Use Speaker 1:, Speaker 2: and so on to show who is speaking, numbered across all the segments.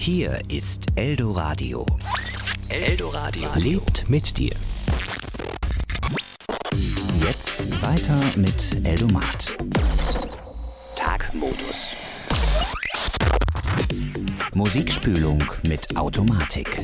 Speaker 1: Hier ist Eldoradio. Eldoradio lebt mit dir. Jetzt weiter mit Eldomat. Tagmodus. Musikspülung mit Automatik.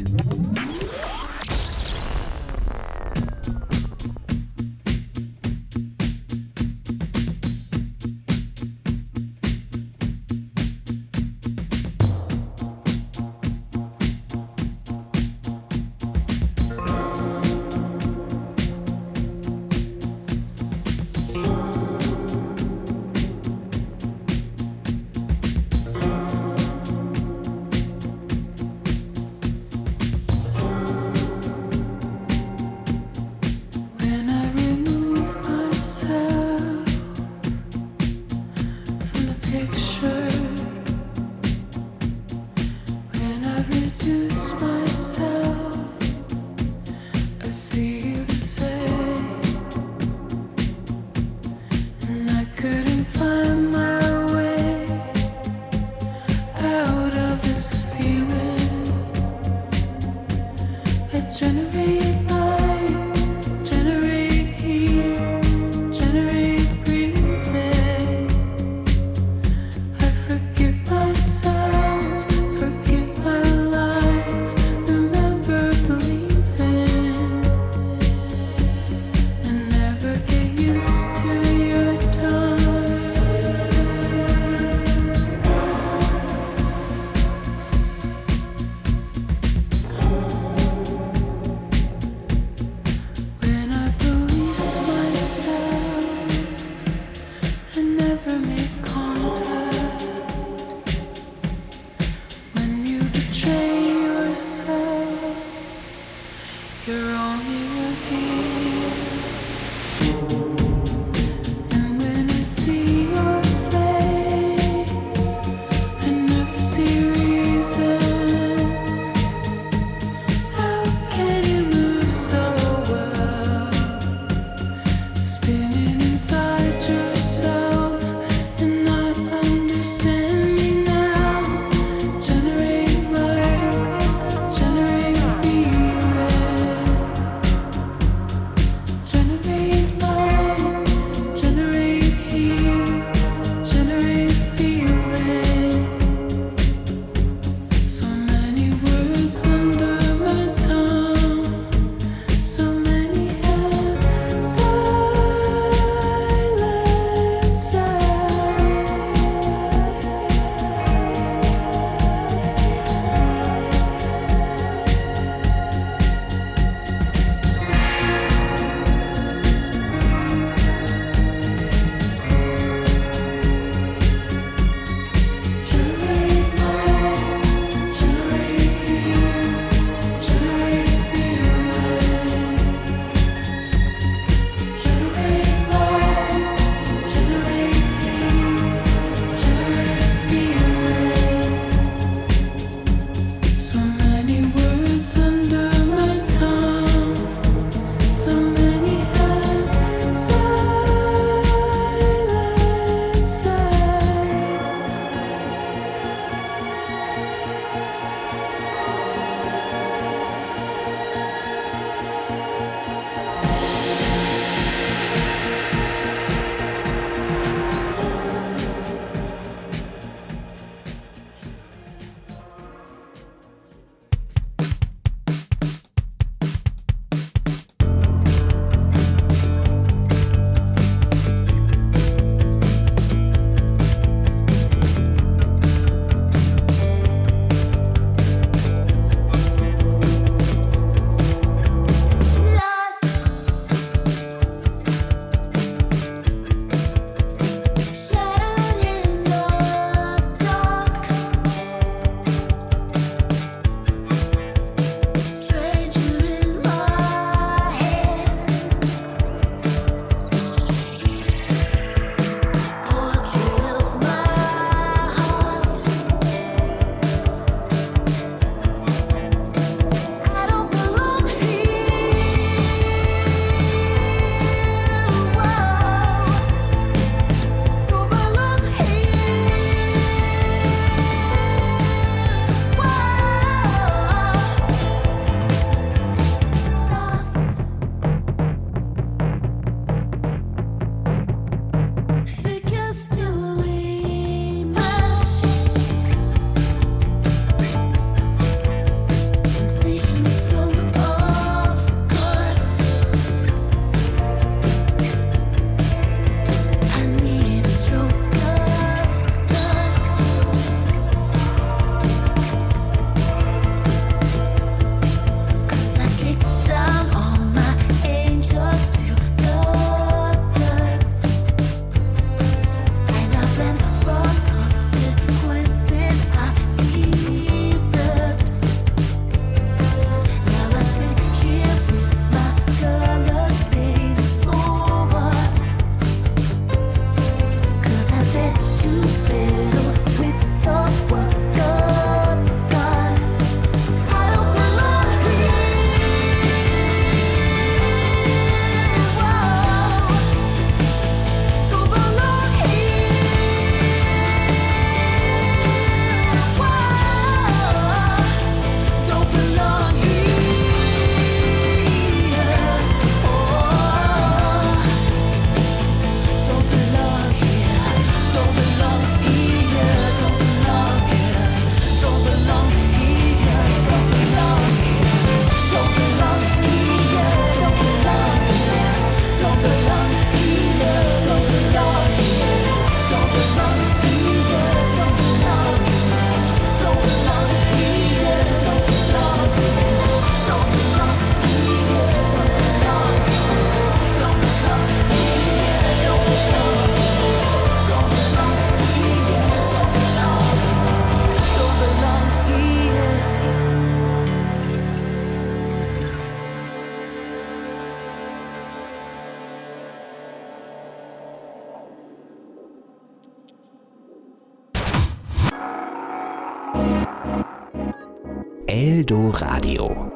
Speaker 1: Eldoradio.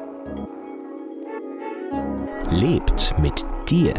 Speaker 1: Lebt mit dir.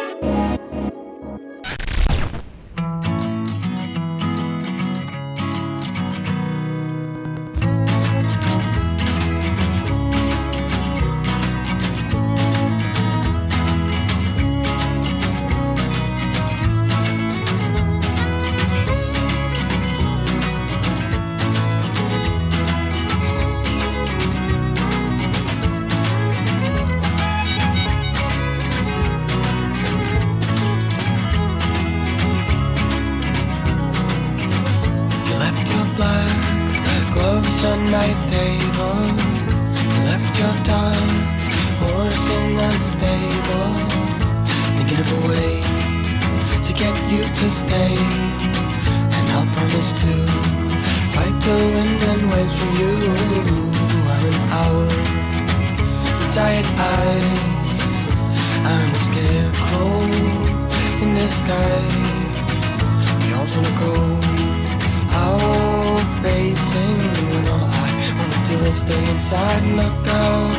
Speaker 2: On my table, you left your dark horse in the stable, thinking of a way to get you to stay. And I'll promise to fight the wind and waves for you. I'm an owl with tired eyes, I'm a scarecrow in disguise. We all wanna go out racing when all I wanna do is stay inside and look out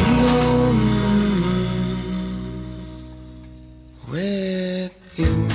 Speaker 2: with you.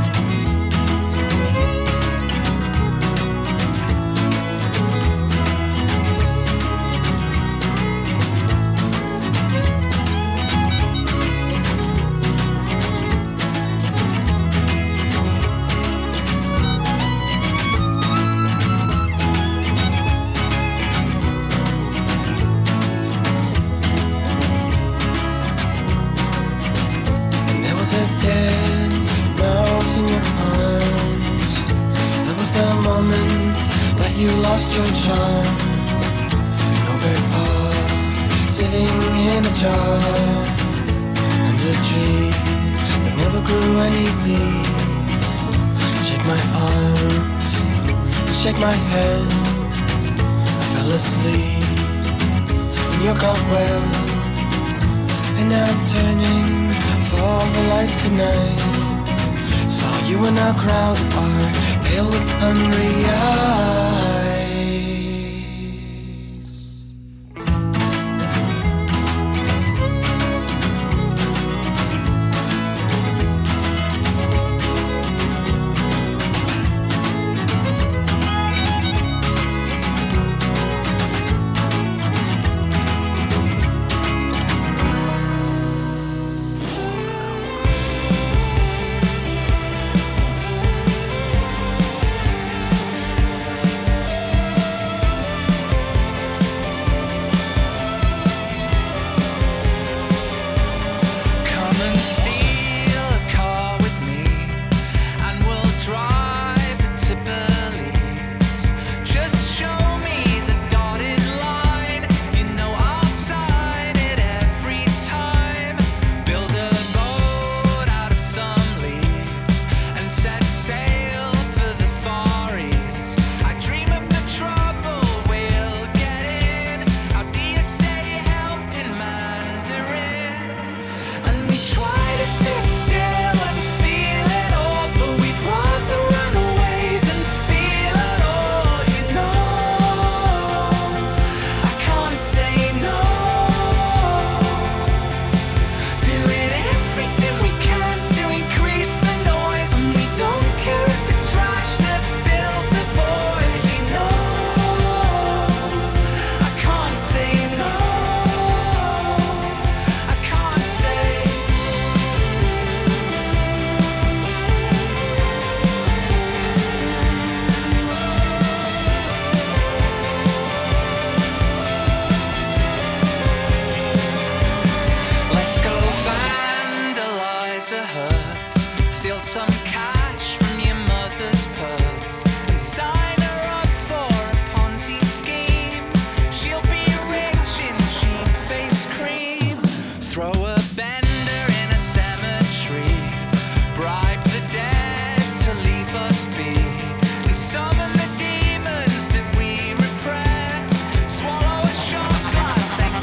Speaker 2: You lost your charm. No bird paw sitting in a jar under a tree that never grew any leaves. Shake my arms, shake my head. I fell asleep in your cobweb, and now I'm turning for all the lights tonight. Saw you in a crowded bar, pale with hungry eyes. Steal some cash from your mother's purse and sign her up for a Ponzi scheme. She'll be rich in cheap face cream. Throw a bender in a cemetery, bribe the dead to leave us be, and summon the demons that we repress. Swallow a shot glass, then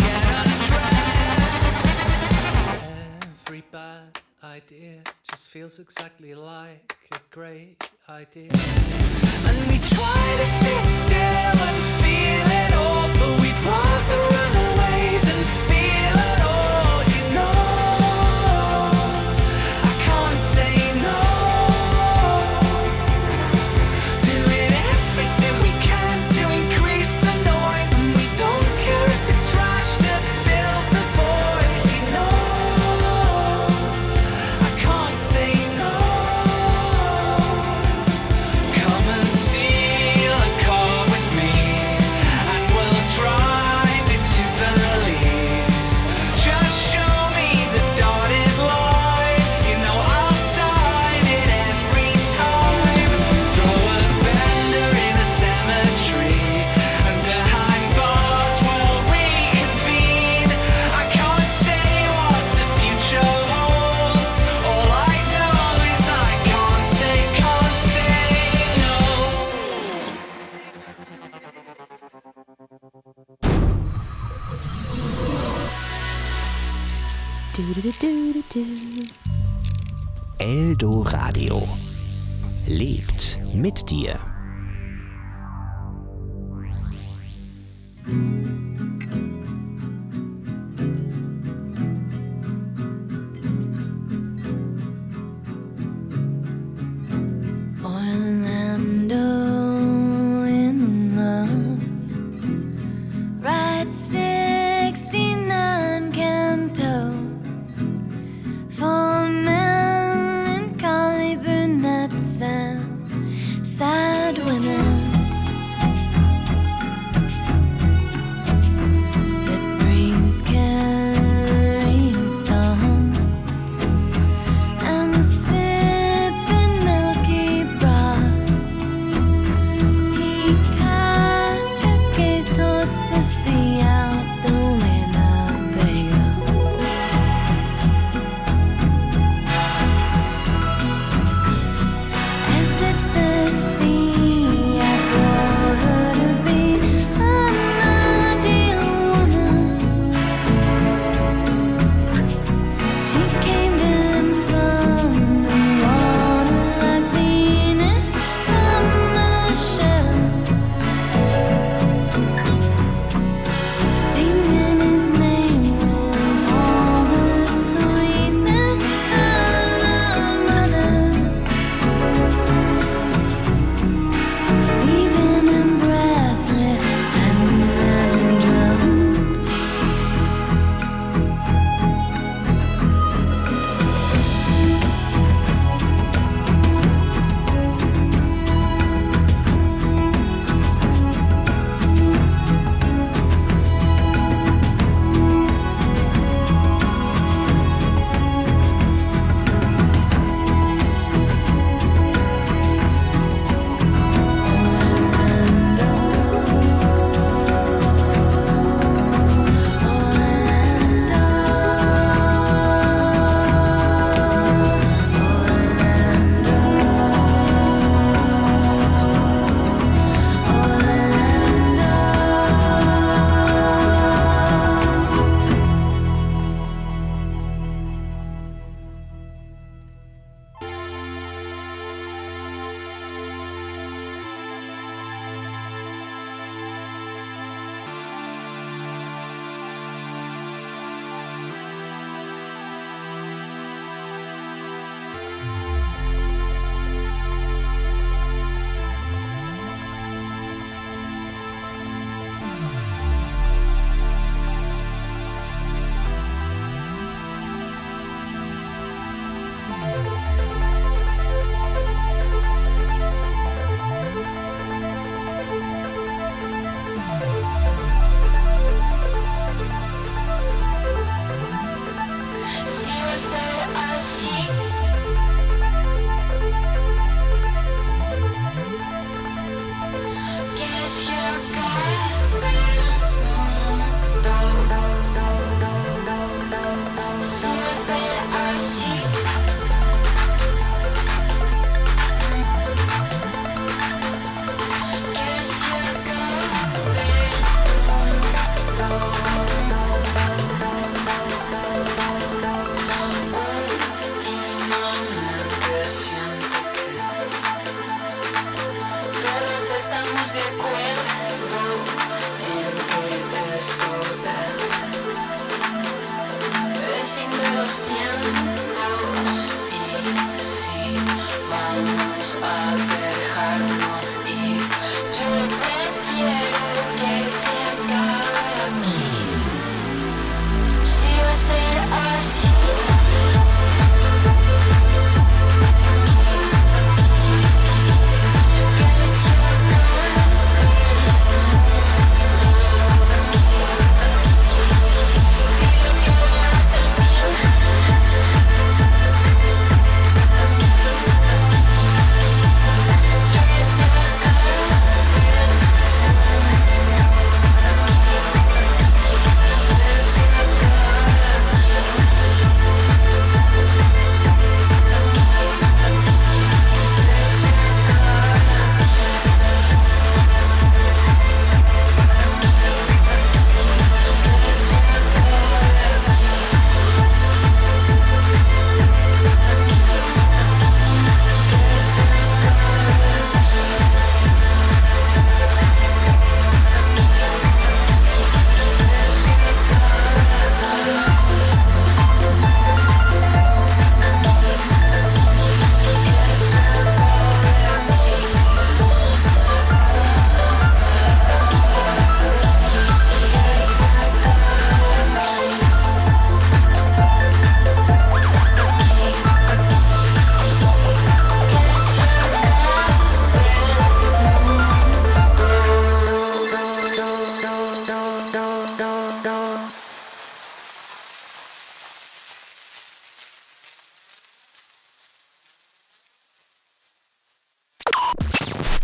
Speaker 2: get undressed. Every bad idea just feels exactly like a great idea. And we try to sit still and feel it all, but we'd rather
Speaker 1: Eldoradio lebt mit dir.
Speaker 3: Sad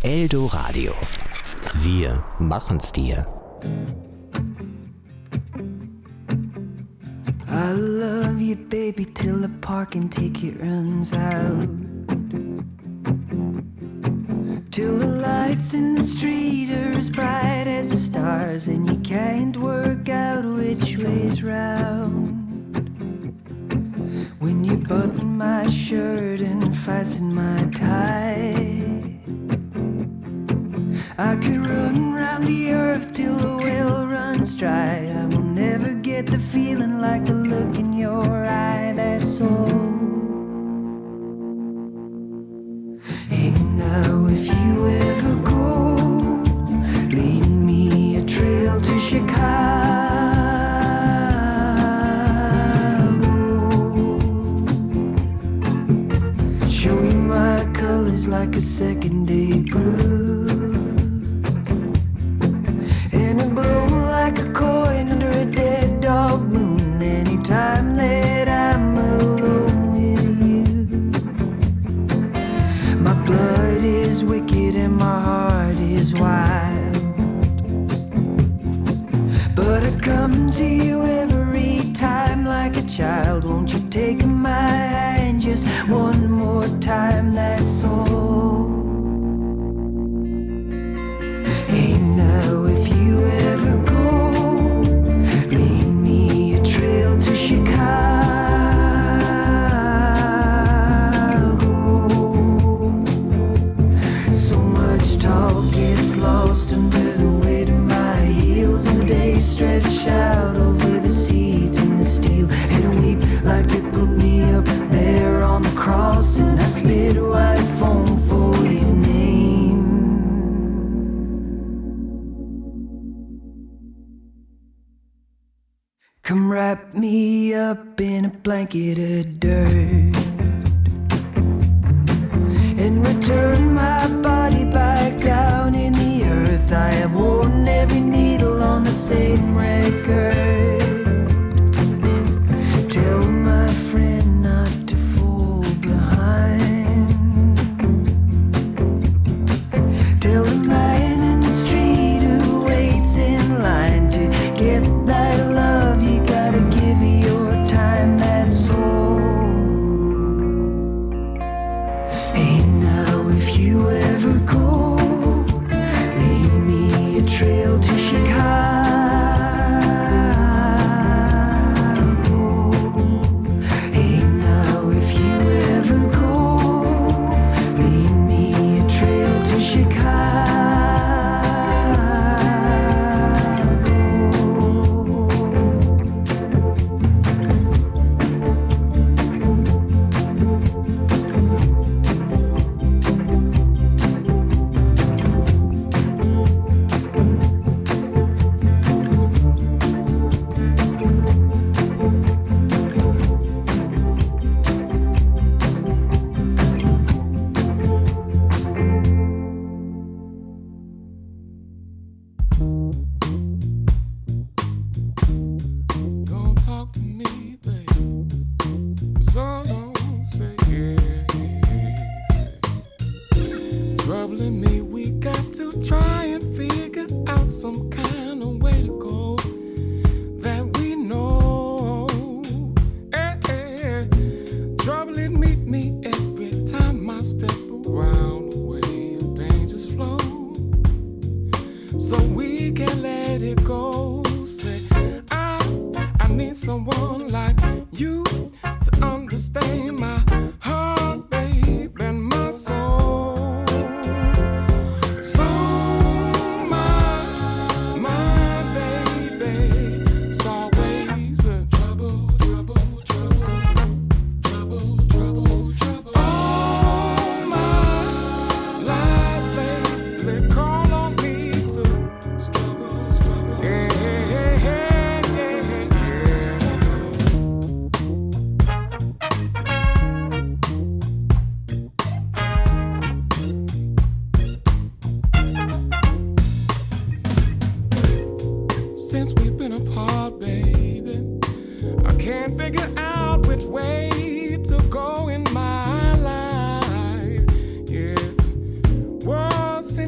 Speaker 1: Eldoradio. Wir machen's dir.
Speaker 3: I love you, baby, till the parking ticket runs out. Till the lights in the street are as bright as the stars, and you can't work out which way's round. When you button my shirt and fasten my tie, I could run round the earth till the well runs dry. I will never get the feeling like the look in your eye, that's all. Hey, now if you ever go, lead me a trail to Chicago. Show you my colors like a second day brew, and a glow like a coin under a dead dog moon. Anytime that I'm alone with you, my blood is wicked and my heart is wild, but I come to you every time like a child. Won't you take my hand just one more time, that's all. Hey, now if you ever go, lead me a trail to Chicago. So much talk gets lost under the weight of my heels, and the days stretch out over the seats in the steel, and I weep like they put me up there on the cross, and I spit white foam for your name. Come wrap me up in a blanket of dirt and return my body back down in the earth. I have worn every needle on the same record. Tell my friend not to fall behind. Tell the man in the street who waits in line to get that love, you gotta give your time, that's all. Hey, now if you ever go, lead me a trail to Chicago. Hey, now if you ever go, lead me a trail to Chicago.
Speaker 4: Don't talk to me, babe. So don't say yes. Troubling me, we got to try and figure out some kind of way to go that we know. Trouble it meet me every time I step around the way of danger's flow. So we can let it go. Say, I need someone like you to understand my heart, babe, and my soul. So my baby, it's always a trouble, trouble, trouble, trouble, trouble, trouble. All my life, baby, call on me to struggle, struggle, yeah, yeah, yeah, yeah, since we've been apart, baby, I can't figure out which way to go in my life. Yeah, world seems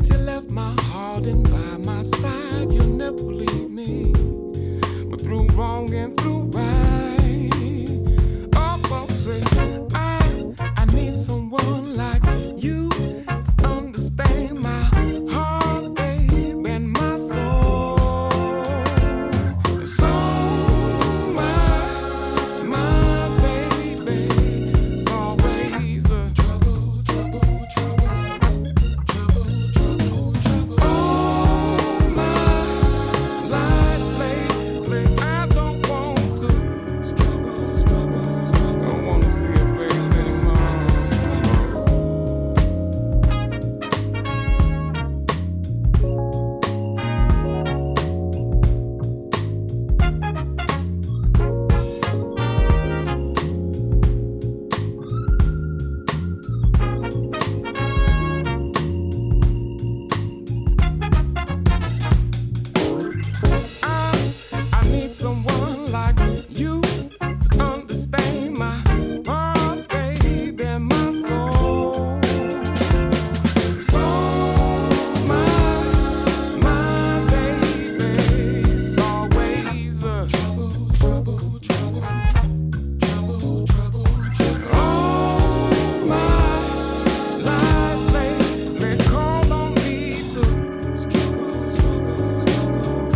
Speaker 4: side, you'll never believe me. But through wrong and through right, all folks say I need someone like you to understand my heart, babe, and my soul. So my baby, it's always a trouble, trouble, trouble, trouble, trouble, trouble. Oh my life lately, I don't want to struggle, struggle, struggle. Don't want to see your face anymore. I need someone like you to understand my heart, baby, and my soul. So my baby, it's always a trouble, trouble, trouble, trouble, trouble, trouble. Oh my life lately, call on me to struggle, struggle, struggle.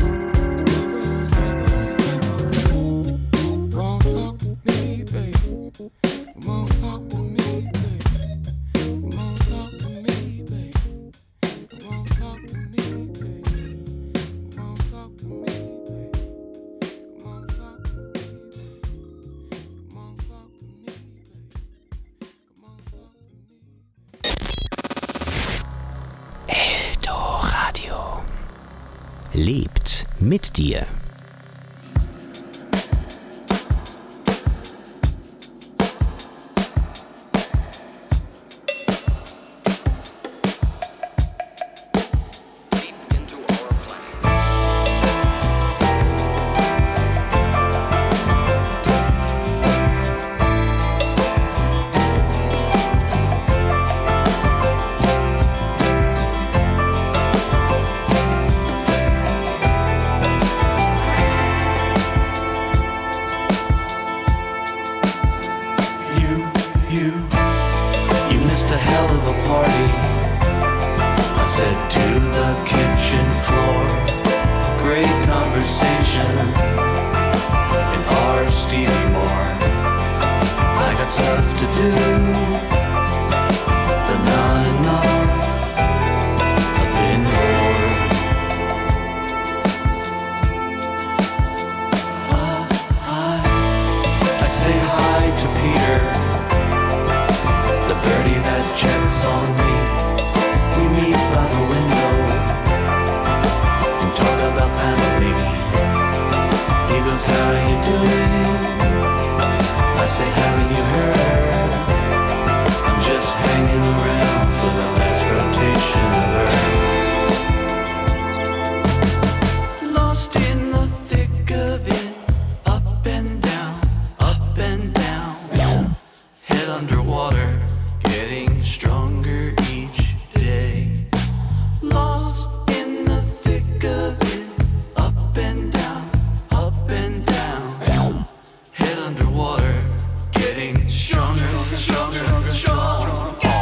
Speaker 4: Come on, talk to me, baby. Come on, talk to me, baby. Come on, talk to me, baby. Come on, talk to me, baby. Come on, talk to me, baby. Come on, talk to me, baby. Come on, talk to me, baby. Come on, talk to me, baby.
Speaker 1: Eldoradio lebt mit dir.
Speaker 5: You missed a hell of a party. I said to the kitchen floor, great conversation. And our Stevie Moore, I got stuff to do, but not enough. I've been bored. I say hi to Peter, the birdie that checks on me. We meet by the window and talk about family. He goes, how you doing? I say, haven't you heard? I'm just hanging around for the last rotation of Earth. Lost in the thick of it, up and down, up and down. Head underwater, getting stronger each day. Lost in the thick of it, up and down, up and down. Head underwater, getting stronger, stronger, stronger.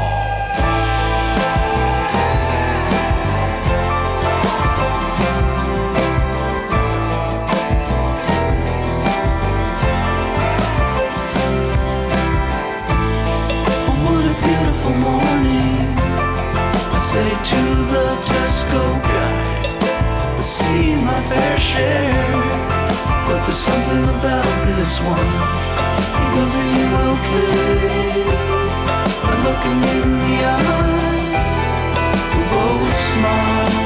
Speaker 5: What a beautiful morning, I say to the Tesco guy. I've seen my fair share, but there's something about this one. He goes, are you okay? I look him in the eye, we both smile.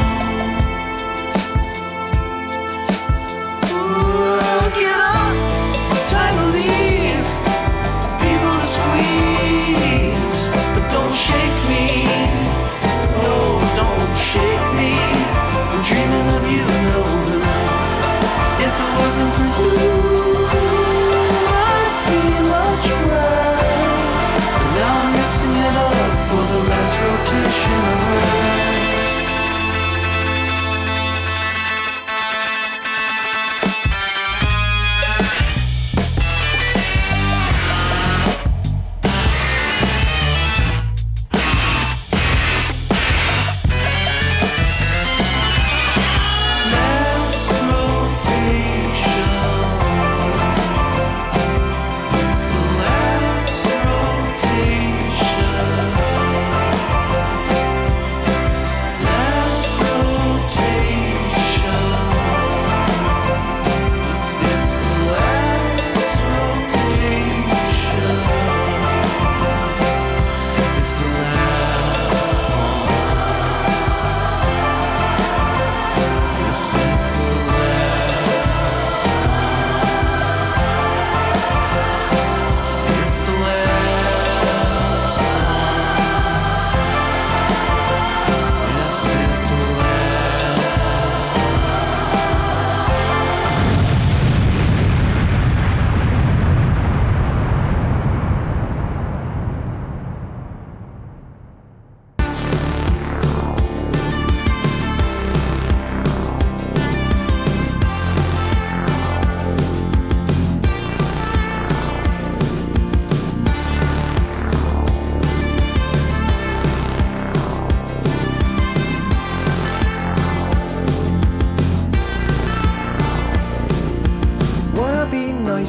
Speaker 5: Ooh, get up, time to leave. People to squeeze, but don't shake me. Oh, don't shake me. I'm dreaming of you, no. If it wasn't for you, I'd be much worse. But now I'm mixing it up for the last rotation of Earth.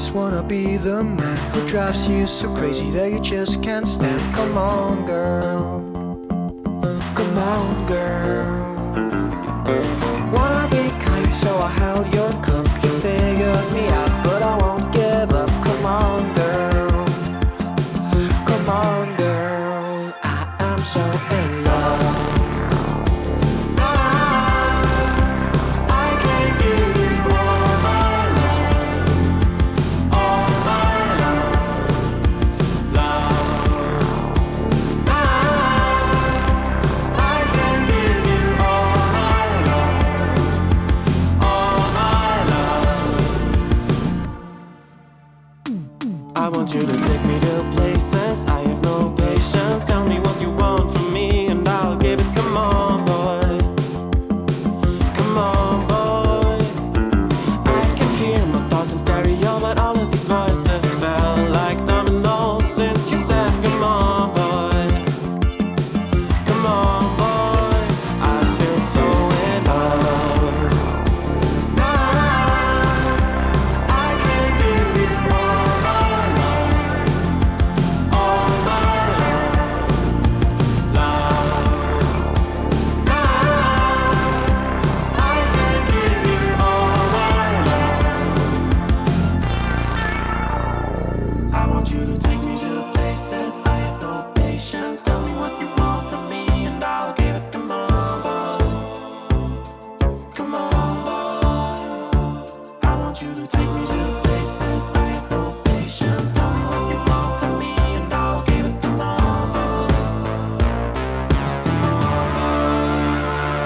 Speaker 6: just wanna be the man who drives you so crazy that you just can't stand. Come on, girl. Come on, girl. Wanna be kind, so I held your cup. You figured me out, but I won't give up. Come on, girl. Come on, girl. I am so in love.
Speaker 7: I want you to take me to places I have no patience. Tell me what you want from me and I'll give it. Come on, boy. Come on, boy. I can hear my thoughts in stereo, but all of these voices fell like dominoes since you said come on, boy. Come on, boy. I feel so in love. I can give you all my love. All my love. Love. I can give you all my love. I want you to take me to places I have no patience. Tell me what you want from me and I'll give it. Come on, boy. Come on, boy. I want you to take me to places I have no patience. Tell me what you want from me and I'll give it. Come on, boy. Come on, boy.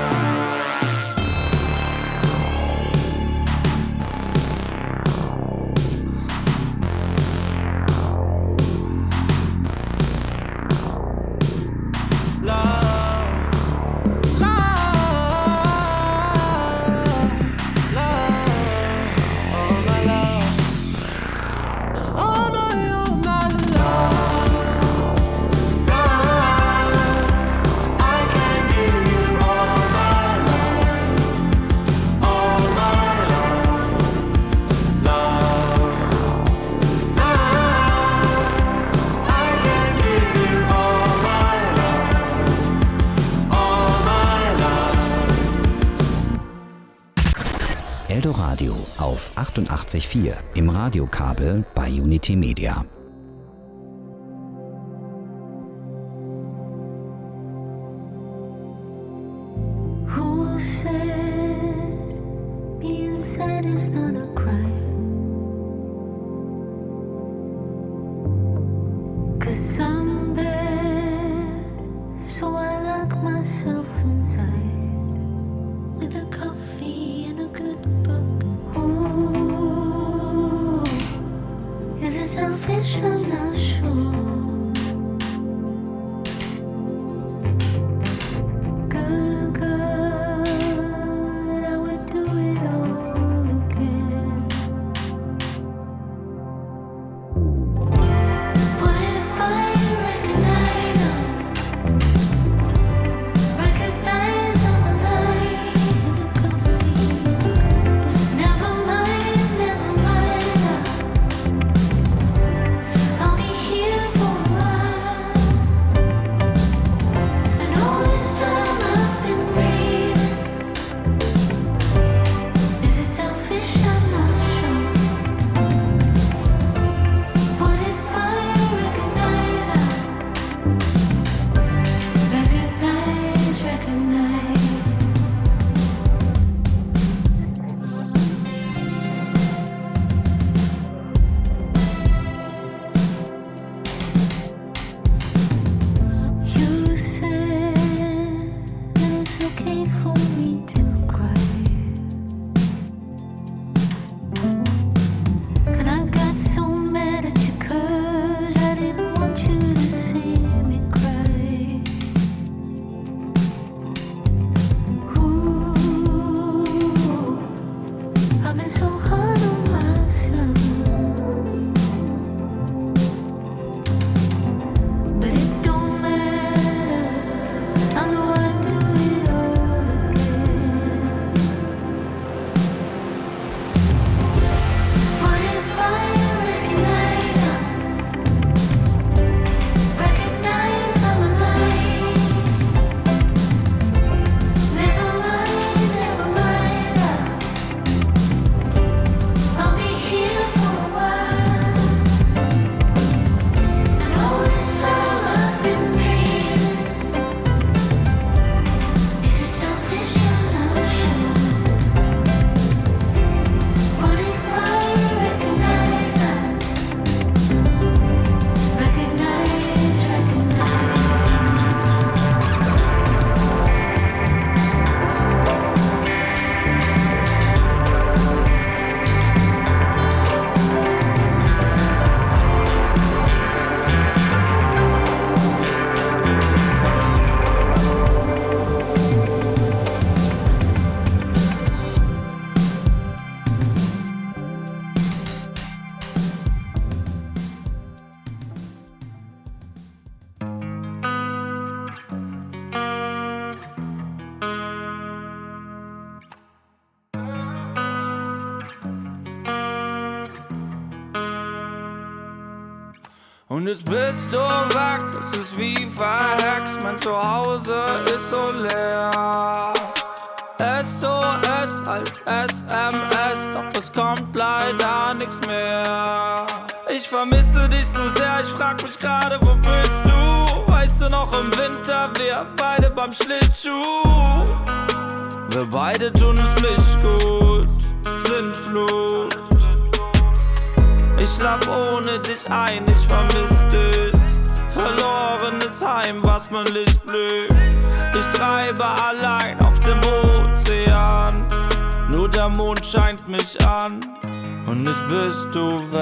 Speaker 7: Love, love, love, all my love, all my love, love. I can give you all my love, all my love, love, love. I can give you all my love, all my love.
Speaker 1: Eldoradio auf 88.4 im Radiokabel bei Unity Media.
Speaker 3: Who said being sad is not a crime? 'Cause I'm bad, so I lock myself inside with a coffee and a good book. Ooh, is it selfish? I'm not sure. Good God, I would do it all again.
Speaker 8: Und jetzt bist du weg, es ist wie verhext, mein Zuhause ist so leer. SOS als SMS, doch es kommt leider nichts mehr. Ich vermisse dich so sehr, ich frag mich gerade, wo bist du? Weißt du noch im Winter, wir beide beim Schlittschuh. Wir beide tun es nicht gut, sind Flut. Ich schlaf ohne dich ein, ich vermiss dich. Verlorenes Heim, was mein Licht blüht. Ich treibe allein auf dem Ozean. Nur der Mond scheint mich an. Und jetzt bist du weg.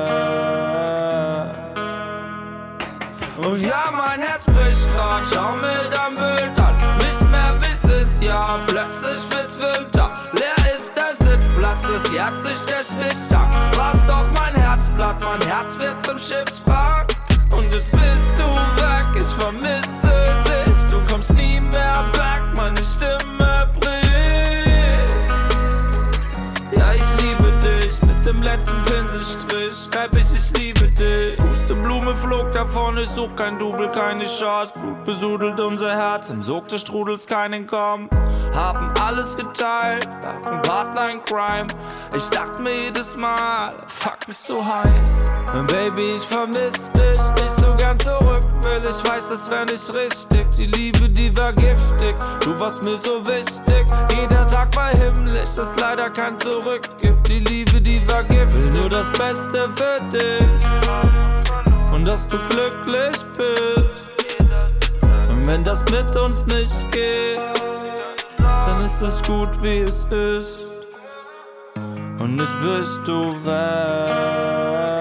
Speaker 8: Und ja, mein Herz bricht grad, schau mir dein Bild an. Nichts mehr wiss es ja, plötzlich wird's Winter. Leer ist der Sitzplatz, es jährt sich der Stichtag. War's doch mein Herzblatt, mein Herz wird zum Schiffswrack. Und jetzt bist du weg, ich vermisse dich. Du kommst nie mehr back, meine Stimme bricht. Ja, ich liebe dich, mit dem letzten Pinselstrich schreib ich liebe dich. Pusteblume flog davon, ich such kein Double, keine Chance. Blut besudelt unser Herz, im Sog des Strudels kein Entkommen. Haben alles geteilt, waren Partner in Crime. Ich dachte mir jedes Mal, fuck, bist du heiß. Baby, ich vermiss dich, ich so gern zurück will. Ich weiß, das wär nicht richtig, die Liebe, die war giftig. Du warst mir so wichtig, jeder Tag war himmlisch, das leider kein Zurück gibt. Die Liebe, die war giftig, will nur das Beste für dich und dass du glücklich bist. Und wenn das mit uns nicht geht, dann ist es gut, wie es ist. Und jetzt bist du weg.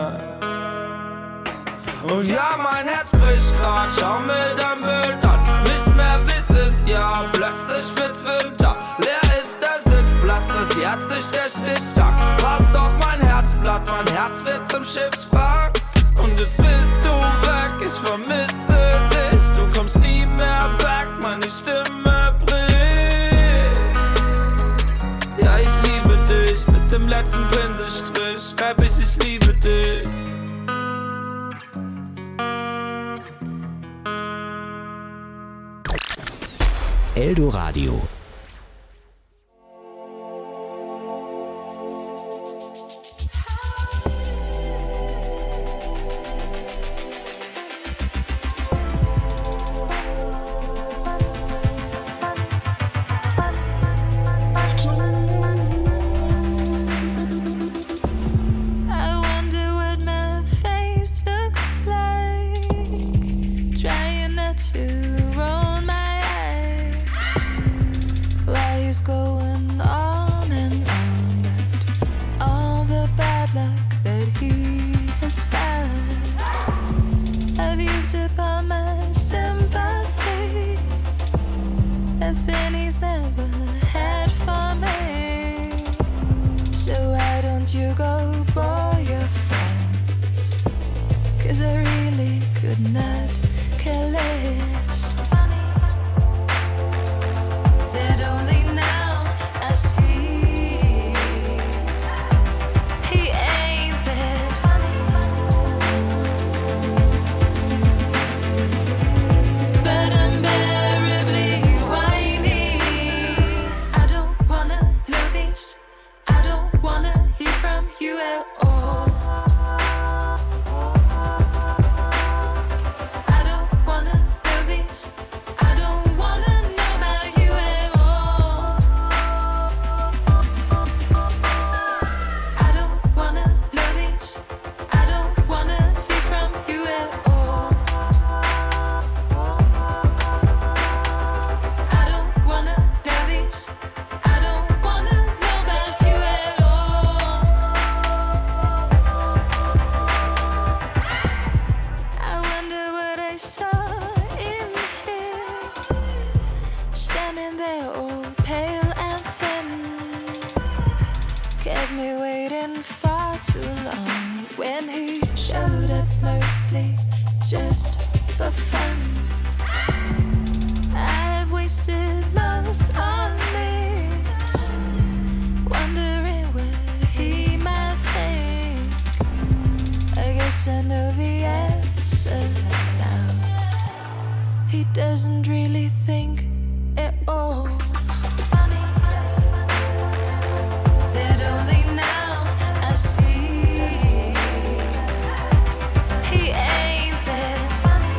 Speaker 8: Und ja, mein Herz bricht grad, schau mir dein Bild an. Nichts mehr wiss es ja, plötzlich wird's Winter. Leer ist der Sitzplatz, es jährt sich der Stichtag. War's doch mein Herzblatt, mein Herz wird zum Schiffswrack. Und jetzt bist du weg, ich vermisse dich. Du kommst nie mehr back, meine Stimme bricht. Ja, ich liebe dich, mit dem letzten Pinselstrich schreib ich liebe dich.
Speaker 1: Eldoradio.
Speaker 9: Just for fun, I've wasted months on this, wondering what he might think. I guess I know the answer. doesn't really think at all. Funny that only now I see he ain't that funny,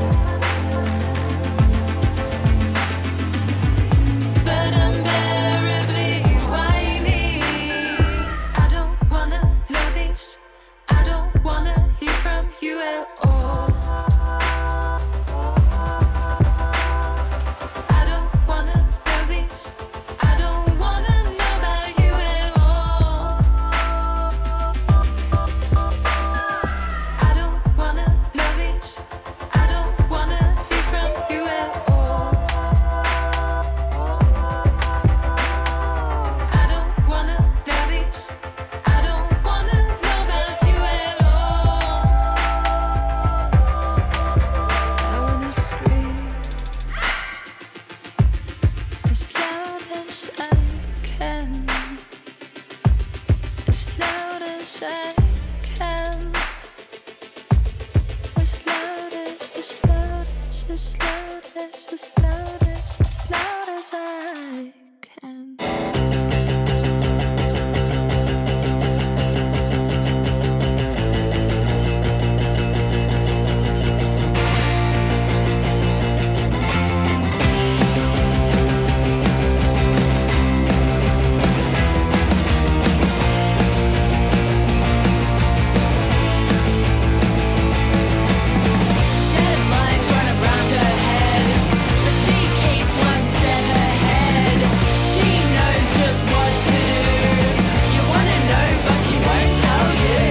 Speaker 9: but unbearably whiny. I don't wanna know this, I don't wanna hear from you at all. I don't wanna know this, I don't wanna know about you at all. I don't wanna know this, I don't wanna hear from you at all. I don't wanna know this, I don't wanna know about you at all. I wanna scream as loud as I can, as loud as I can, as loud as, as loud as, as loud as, as loud as, as loud as I can. Deadlines run around her head, but she keeps one step ahead. She knows just what to do. You wanna know, but she won't tell you.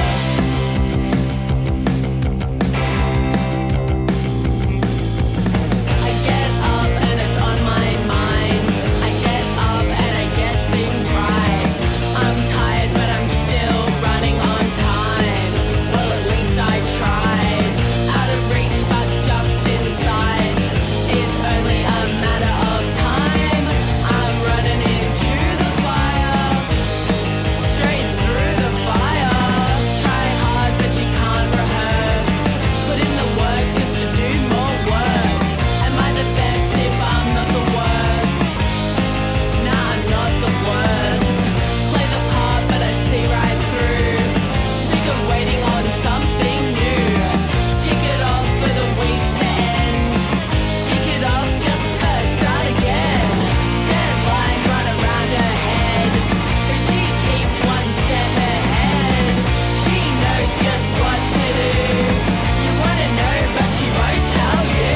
Speaker 9: I get up and it's on my mind. I get up and I get things right. I'm tired, but I'm still running on time. Well, at least I tried. Out of reach, but just inside. It's only a matter of time. I'm running into the fire, straight through the fire. Try hard, but you can't rehearse. Put in the work just to do more work. Am I the best if I'm not the worst? Nah, I'm not the worst. Play the part, but I see right through. Sick of waiting on something new. Tick it off for the week to end. Tick it off just to start again. Deadlines run around her head, but she keeps one step ahead. She knows just what to do. You wanna know, but she won't tell you.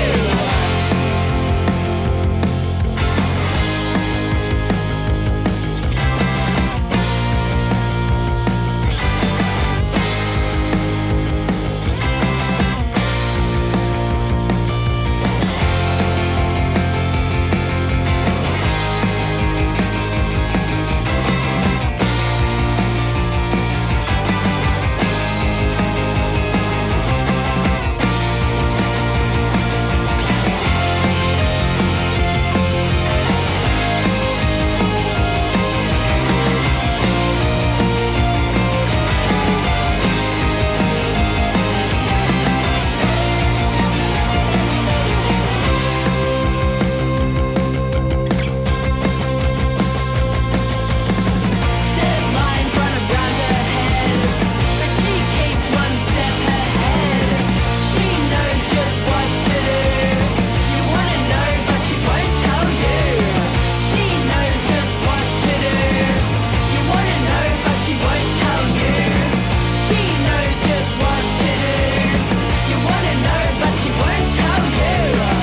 Speaker 9: Deadlines run around her head, but she keeps one step ahead. She knows just what to do. You wanna know, but she won't tell you. She knows just what to do. You wanna know, but she won't tell you. She knows just what to do. You wanna know, but she won't tell you.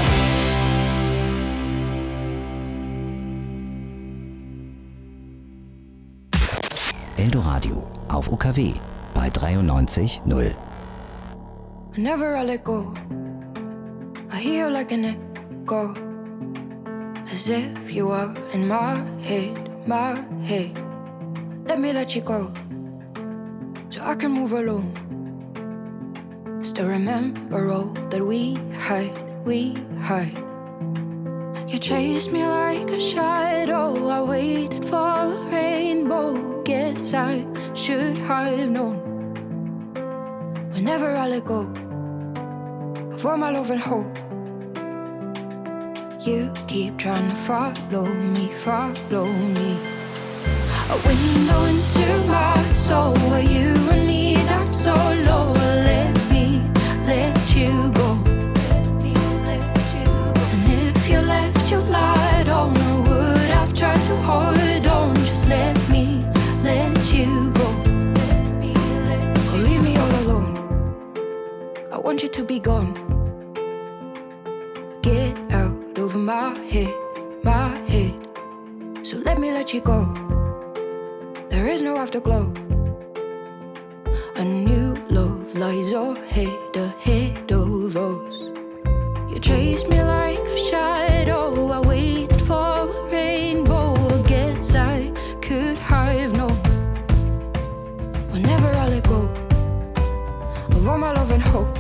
Speaker 1: Eldoradio auf UKW bei 93.0.
Speaker 10: Whenever I let go, I hear like an echo, as if you are in my head, my head. Let me let you go, so I can move alone. Still remember all that we had, we had. You chased me like a shadow, I waited for a rainbow. Guess I should have known. Whenever I let go of all my love and hope, You keep trying to follow me, follow me. A window into my soul where you and me, that's so low. Let me let you go. And if you left, you lied on. I would have tried to hold on. Just let me let you go. Oh, leave me all alone. I want you to be gone. Get out over my head, my head. So let me let you go. There is no afterglow. A new love lies ahead of us. You chased me like a shadow. I waited for a rainbow. I guess I could have known. Whenever I let go of all my love and hope,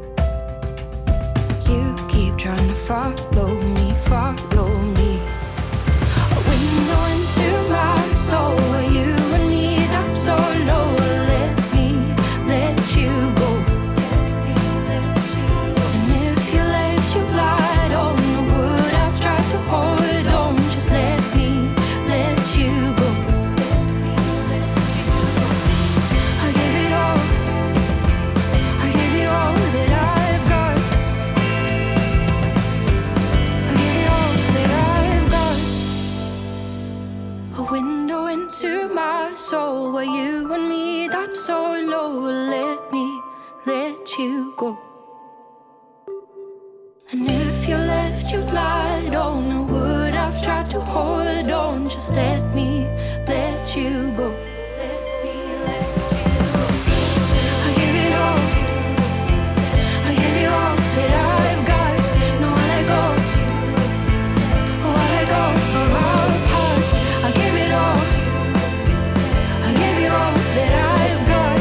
Speaker 10: you keep trying to follow me, follow me. A window into my soul where you and me, that's so low. Let me let you go. And if you left, you lied on. I would have tried to hold on. Just let me let you go. I gave it all. I gave you all that I've got. I gave you all that I've got. A window into my soul where you and me, that's so low. Let me let you go. And if you left, you lied on. I would have tried to hold on. Just let me let you go. Let me let you go. I gave it all. I gave you all that I've got. No, I let go. Oh, I let go of our past. I gave it all. I gave you all that I've got.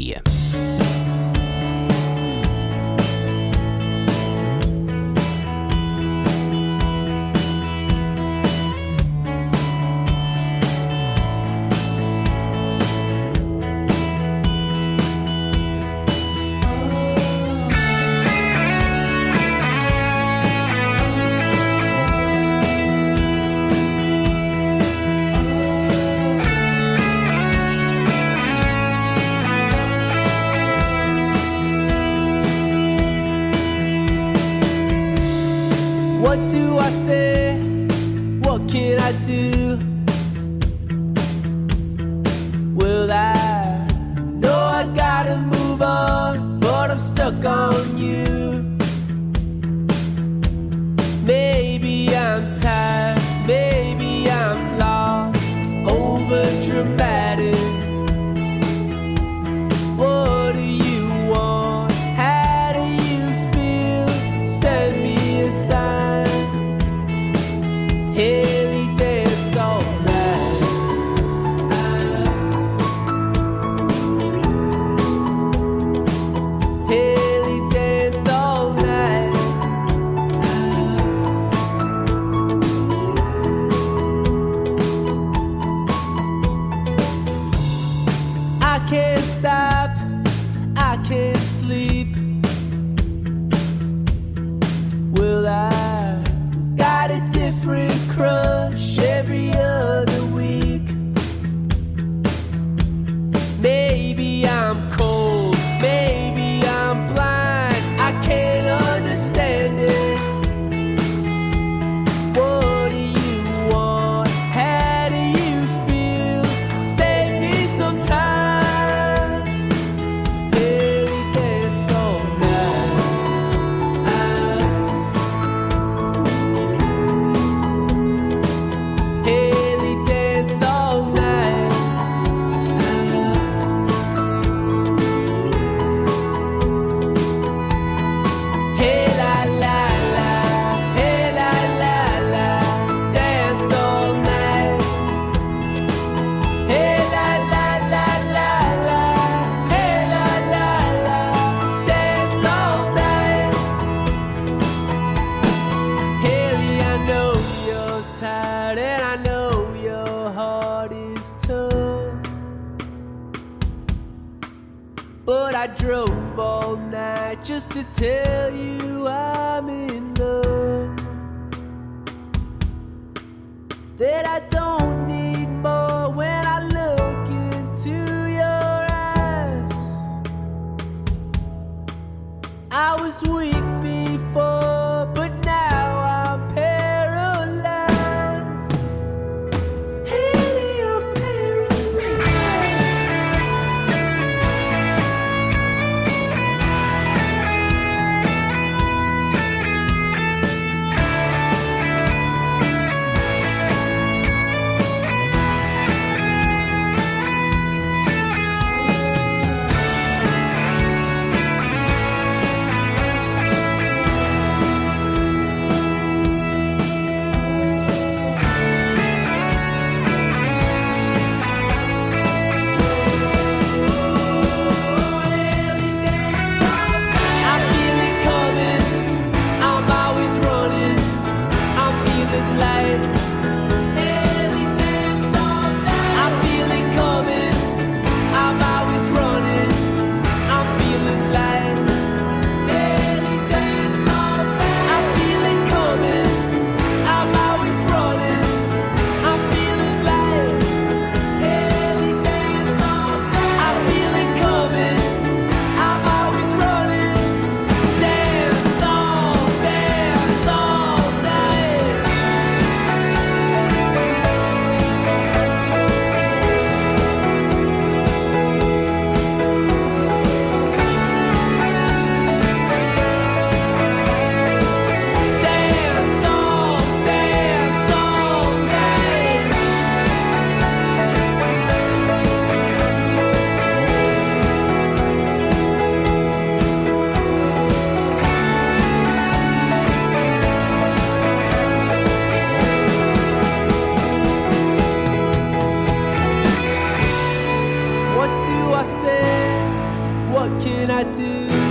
Speaker 1: hier.
Speaker 11: What do I say? What can I do? Well, I know I gotta move on, but I'm stuck on you. Maybe I'm tired, maybe I'm lost, over dramatic. What do you want? How do you feel? Send me a sign. Haley dance all night. Haley dance all night. I can't stop, I can't sleep. Well, I got a different crush every other week. Maybe I'm cold, maybe I'm blind, I can't understand it. What do you want? How do you feel? Save me some time. Haley dance all night. Haley dance all night. Hey la la la, hey la la la, dance all night. Hey la la la la la, hey la la la, dance all night. Haley, I know you're tired and I know your heart is tough, but I drove all night just to tell you I'm in love. That I don't need more when I look into your eyes. I was weak before, but now I'm paralyzed. Haley, I'm paralyzed. what can I do?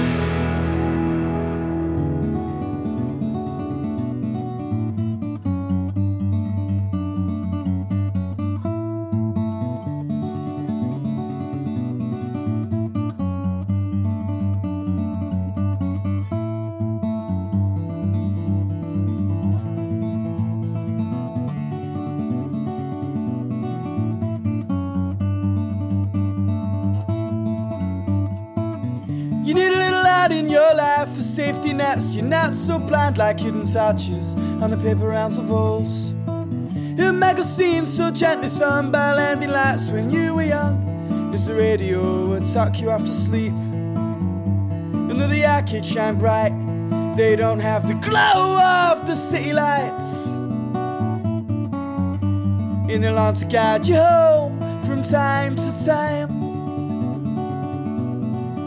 Speaker 12: You need a little light in your life for safety nets. You're not so blind like hidden touches on the paper rounds of walls. A magazine so gently thumbed by landing lights when you were young. It's the radio would tuck you off to sleep. And though the arcades shine bright, they don't have the glow of the city lights. In the lawn to guide you home from time to time.